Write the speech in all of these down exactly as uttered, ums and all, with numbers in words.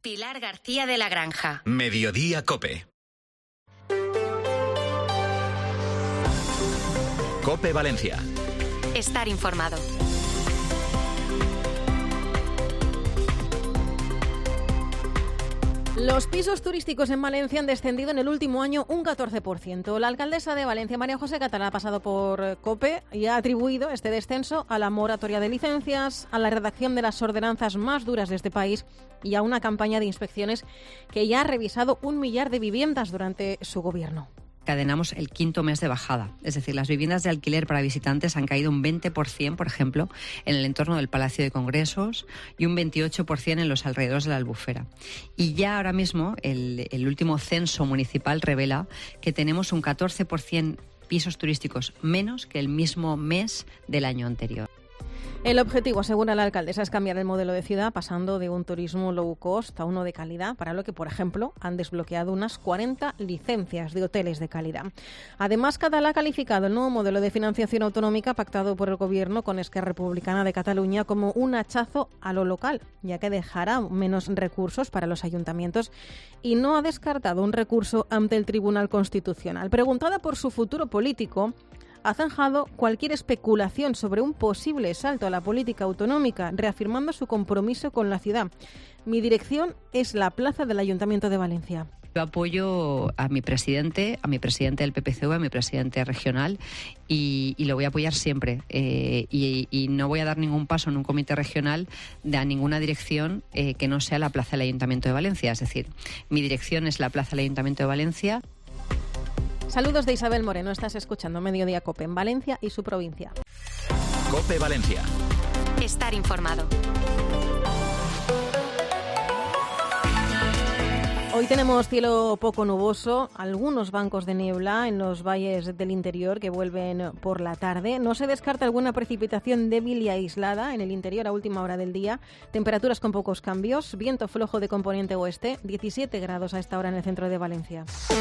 Pilar García de la Granja. Mediodía COPE. COPE Valencia. Estar informado. Los pisos turísticos en Valencia han descendido en el último año un catorce por ciento. La alcaldesa de Valencia, María José Catalá, ha pasado por COPE y ha atribuido este descenso a la moratoria de licencias, a la redacción de las ordenanzas más duras de este país y a una campaña de inspecciones que ya ha revisado un millar de viviendas durante su gobierno. Encadenamos el quinto mes de bajada. Es decir, las viviendas de alquiler para visitantes han caído un veinte por ciento, por ejemplo, en el entorno del Palacio de Congresos y un veintiocho por ciento en los alrededores de la Albufera. Y ya ahora mismo el, el último censo municipal revela que tenemos un catorce por ciento pisos turísticos menos que el mismo mes del año anterior. El objetivo, asegura la alcaldesa, es cambiar el modelo de ciudad, pasando de un turismo low cost a uno de calidad, para lo que, por ejemplo, han desbloqueado unas cuarenta licencias de hoteles de calidad. Además, Catalá ha calificado el nuevo modelo de financiación autonómica pactado por el Gobierno con Esquerra Republicana de Cataluña como un hachazo a lo local, ya que dejará menos recursos para los ayuntamientos, y no ha descartado un recurso ante el Tribunal Constitucional. Preguntada por su futuro político, ha zanjado cualquier especulación sobre un posible salto a la política autonómica, reafirmando su compromiso con la ciudad. Mi dirección es la plaza del Ayuntamiento de Valencia. Yo apoyo a mi presidente, a mi presidente del P P C V, a mi presidente regional y, y lo voy a apoyar siempre. Eh, y, y no voy a dar ningún paso en un comité regional de a ninguna dirección eh, que no sea la plaza del Ayuntamiento de Valencia. Es decir, mi dirección es la plaza del Ayuntamiento de Valencia. Saludos de Isabel Moreno, estás escuchando Mediodía COPE en Valencia y su provincia. COPE Valencia. Estar informado. Hoy tenemos cielo poco nuboso, algunos bancos de niebla en los valles del interior que vuelven por la tarde. No se descarta alguna precipitación débil y aislada en el interior a última hora del día. Temperaturas con pocos cambios, viento flojo de componente oeste, diecisiete grados a esta hora en el centro de Valencia.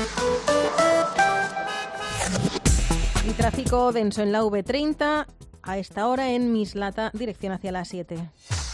Y tráfico denso en la V treinta a esta hora en Mislata, dirección hacia la siete.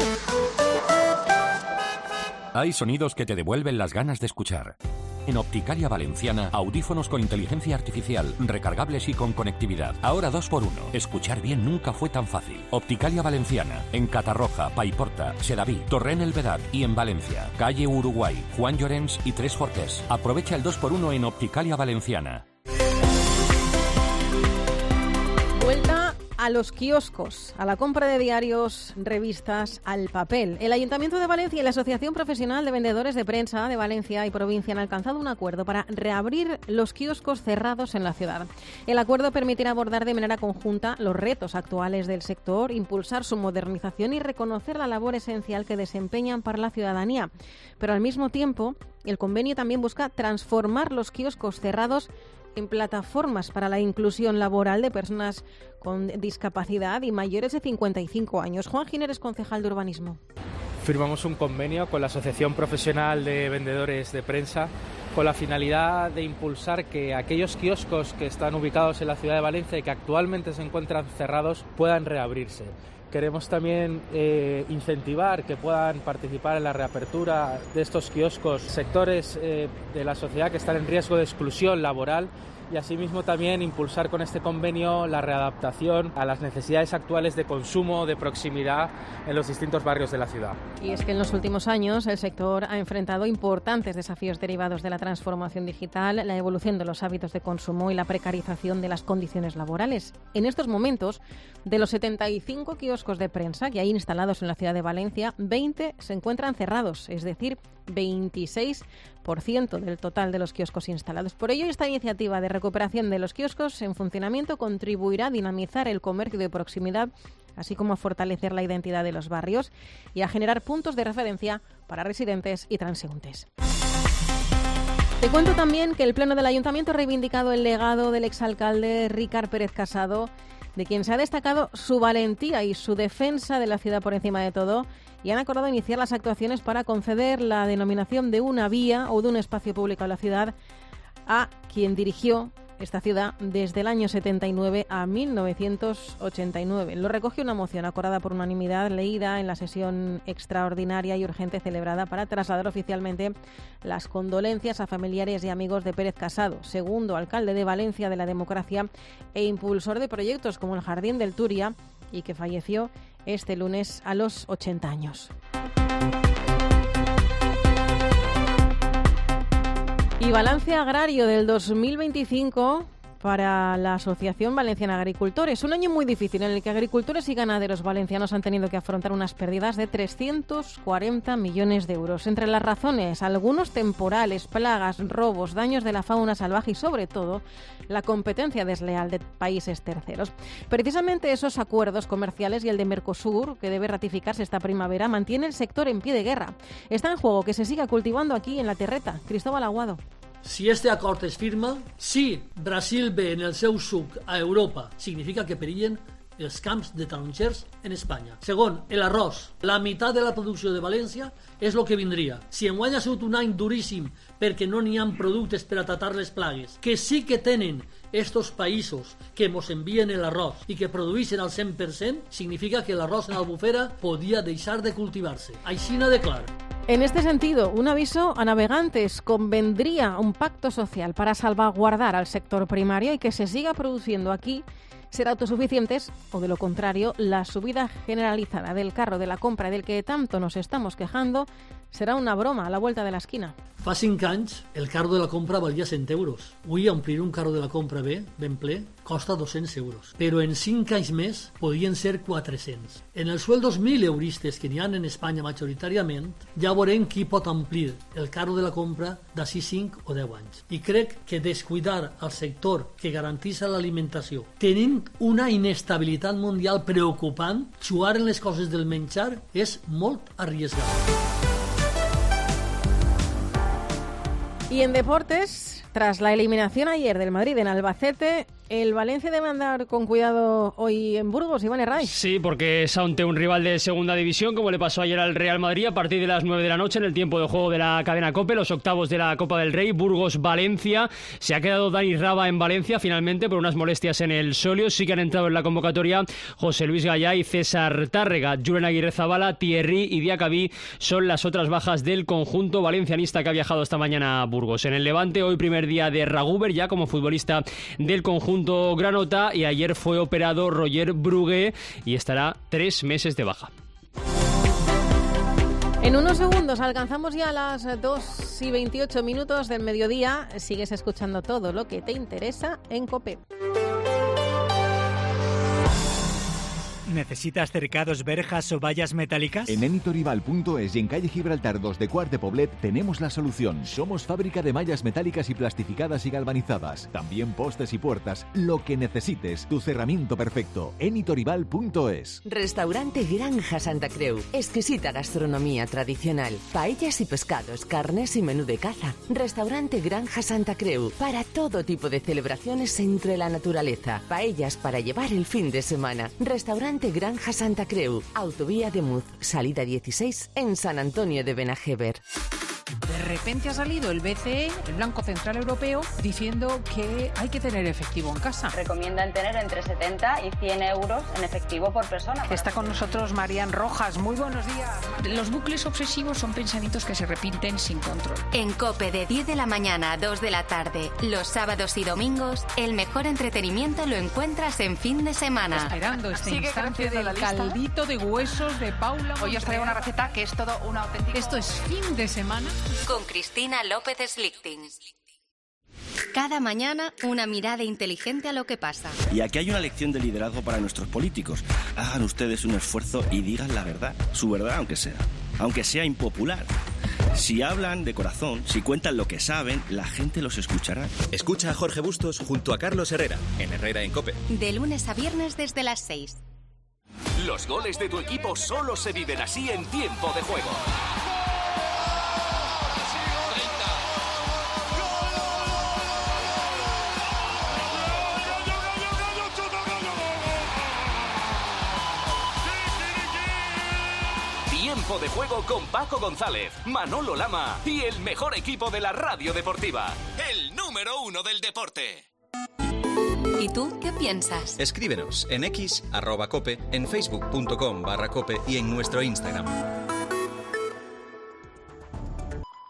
Hay sonidos que te devuelven las ganas de escuchar. En Opticalia Valenciana, audífonos con inteligencia artificial, recargables y con conectividad. Ahora dos por uno. Escuchar bien nunca fue tan fácil. Opticalia Valenciana, en Catarroja, Paiporta, Sedaví, Torrent el Vedat y en Valencia. Calle Uruguay, Juan Llorens y Tres Forques. Aprovecha el dos por uno en Opticalia Valenciana. Vuelta a los kioscos, a la compra de diarios, revistas, al papel. El Ayuntamiento de Valencia y la Asociación Profesional de Vendedores de Prensa de Valencia y Provincia han alcanzado un acuerdo para reabrir los kioscos cerrados en la ciudad. El acuerdo permitirá abordar de manera conjunta los retos actuales del sector, impulsar su modernización y reconocer la labor esencial que desempeñan para la ciudadanía. Pero al mismo tiempo, el convenio también busca transformar los kioscos cerrados en plataformas para la inclusión laboral de personas con discapacidad y mayores de cincuenta y cinco años. Juan Giner, concejal de urbanismo. Firmamos un convenio con la Asociación Profesional de Vendedores de Prensa con la finalidad de impulsar que aquellos kioscos que están ubicados en la ciudad de Valencia y que actualmente se encuentran cerrados puedan reabrirse. Queremos también eh, incentivar que puedan participar en la reapertura de estos kioscos sectores eh, de la sociedad que están en riesgo de exclusión laboral y asimismo también impulsar con este convenio la readaptación a las necesidades actuales de consumo de proximidad en los distintos barrios de la ciudad. Y es que en los últimos años el sector ha enfrentado importantes desafíos derivados de la transformación digital, la evolución de los hábitos de consumo y la precarización de las condiciones laborales. En estos momentos, de los setenta y cinco kioscos de prensa que hay instalados en la ciudad de Valencia, veinte se encuentran cerrados, es decir, veintiséis por ciento del total de los kioscos instalados. Por ello, esta iniciativa de recuperación de los kioscos en funcionamiento contribuirá a dinamizar el comercio de proximidad, así como a fortalecer la identidad de los barrios y a generar puntos de referencia para residentes y transeúntes. Te cuento también que el Pleno del Ayuntamiento ha reivindicado el legado del exalcalde Ricard Pérez Casado, de quien se ha destacado su valentía y su defensa de la ciudad por encima de todo, y han acordado iniciar las actuaciones para conceder la denominación de una vía o de un espacio público a la ciudad a quien dirigió esta ciudad desde el año setenta y nueve a mil novecientos ochenta y nueve. Lo recoge una moción acordada por unanimidad, leída en la sesión extraordinaria y urgente celebrada para trasladar oficialmente las condolencias a familiares y amigos de Pérez Casado, segundo alcalde de Valencia de la democracia e impulsor de proyectos como el Jardín del Turia, y que falleció este lunes a los ochenta años. Y balance agrario del dos mil veinticinco para la Asociación Valenciana de Agricultores. Un año muy difícil en el que agricultores y ganaderos valencianos han tenido que afrontar unas pérdidas de trescientos cuarenta millones de euros. Entre las razones, algunos temporales, plagas, robos, daños de la fauna salvaje y, sobre todo, la competencia desleal de países terceros. Precisamente esos acuerdos comerciales y el de Mercosur, que debe ratificarse esta primavera, mantiene el sector en pie de guerra. Está en juego que se siga cultivando aquí en la terreta. Cristóbal Aguado. Si este acord es firma, si Brasil ve en el seu suc a Europa, significa que perillen els camps de tarongers en Espanya. Segon, el arròs. La meitat de la producció de València és el que vindria. Si enguany ha sigut un any duríssim perquè no n'hi ha productes per a tratar les plagues, que sí que tenen estos països que mos envien l'arròs i que produeixen al cent per cent, significa que l'arròs en Albufera podia deixar de cultivar-se. Aixina de clar. En este sentido, un aviso a navegantes: convendría un pacto social para salvaguardar al sector primario y que se siga produciendo aquí ser autosuficientes, o de lo contrario, la subida generalizada del carro de la compra del que tanto nos estamos quejando será una broma a la vuelta de la esquina. Fa cinc anys el carro de la compra valia cent euros. Avui omplir un carro de la compra bé, ben ple, costa dos-cents euros. Però en cinc anys més podien ser quatre-cents. En els sueldos mil euristes que n'hi ha en Espanya majoritàriament, ja veurem qui pot omplir el carro de la compra d'ací cinc o deu anys. I crec que descuidar el sector que garanteix l'alimentació, tenint una inestabilitat mundial preocupant, jugar en les coses del menjar és molt arriesgat. Y en deportes, tras la eliminación ayer del Madrid en Albacete, el Valencia debe andar con cuidado hoy en Burgos, Iván Herraiz. Sí, porque es ante un rival de segunda división, como le pasó ayer al Real Madrid, a partir de las nueve de la noche en el tiempo de juego de la cadena COPE, los octavos de la Copa del Rey, Burgos-Valencia. Se ha quedado Dani Raba en Valencia finalmente por unas molestias en el sóleo. Sí que han entrado en la convocatoria José Luis Gallá y César Tárrega. Julen Aguirre-Zabala, Thierry y Diacabí son las otras bajas del conjunto valencianista que ha viajado esta mañana a Burgos. En el Levante, hoy primer día de Raguber, ya como futbolista del conjunto granota, y ayer fue operado Roger Brugué y estará tres meses de baja. En unos segundos alcanzamos ya las dos y veintiocho minutos del mediodía. Sigues escuchando todo lo que te interesa en COPE. ¿Necesitas cercados, verjas o vallas metálicas? En enitorival punto es y en calle Gibraltar dos de Quart de Poblet tenemos la solución. Somos fábrica de mallas metálicas y plastificadas y galvanizadas. También postes y puertas. Lo que necesites. Tu cerramiento perfecto. enitorival punto es. Restaurante Granja Santa Creu. Exquisita gastronomía tradicional. Paellas y pescados, carnes y menú de caza. Restaurante Granja Santa Creu. Para todo tipo de celebraciones entre la naturaleza. Paellas para llevar el fin de semana. Restaurante Granja Santa Creu, Autovía de Muz, salida dieciséis, en San Antonio de Benajever. De repente ha salido el B C E, el Banco Central Europeo, diciendo que hay que tener efectivo en casa. Recomiendan tener entre setenta y cien euros en efectivo por persona. Está con nosotros Marian Rojas. Muy buenos días. Los bucles obsesivos son pensamientos que se repiten sin control. En COPE, de diez de la mañana a dos de la tarde, los sábados y domingos, el mejor entretenimiento lo encuentras en fin de semana. Esperando este Sigue instante del la lista. Caldito de huesos de Paula. Hoy os traigo una receta que es todo un auténtico... Esto es fin de semana. Con Cristina López Slichting. Cada mañana, una mirada inteligente a lo que pasa. Y aquí hay una lección de liderazgo para nuestros políticos. Hagan ustedes un esfuerzo y digan la verdad. Su verdad, aunque sea. Aunque sea impopular. Si hablan de corazón, si cuentan lo que saben, la gente los escuchará. Escucha a Jorge Bustos junto a Carlos Herrera, en Herrera en COPE. De lunes a viernes desde las seis. Los goles de tu equipo solo se viven así en tiempo de juego. Tiempo de juego con Paco González, Manolo Lama y el mejor equipo de la radio deportiva. El número uno del deporte. ¿Y tú qué piensas? Escríbenos en X, arroba cope, en facebook punto com barra cope y en nuestro Instagram.